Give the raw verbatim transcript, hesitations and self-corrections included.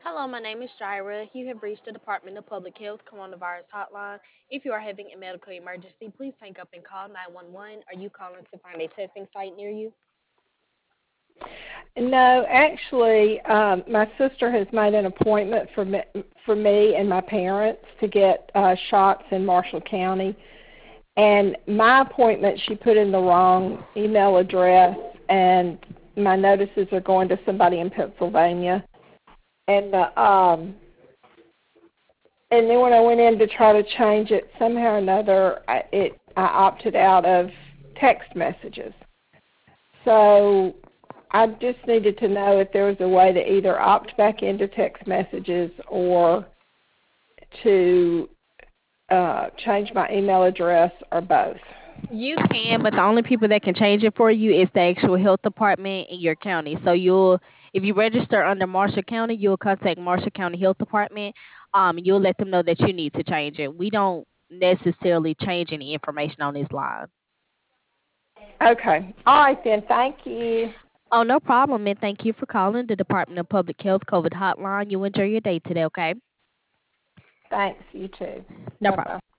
Hello, my name is Jaira. You have reached the Department of Public Health Coronavirus Hotline. If you are having a medical emergency, please hang up and call nine one one. Are you calling to find a testing site near you? No, actually, um, my sister has made an appointment for me, for me and my parents to get uh, shots in Marshall County. And my appointment, she put in the wrong email address, and my notices are going to somebody in Pennsylvania. And uh, um, and then when I went in to try to change it, somehow or another, I, it I opted out of text messages. So I just needed to know if there was a way to either opt back into text messages or to uh, change my email address or both. You can, but the only people that can change it for you is the actual health department in your county. So you'll, if you register under Marshall County, you'll contact Marshall County Health Department. Um, you'll let them know that you need to change it. We don't necessarily change any information on this line. Okay. All right then. Thank you. Oh, no problem, and thank you for calling the Department of Public Health COVID hotline. You enjoy your day today, okay? Thanks. You too. No Bye problem. bye.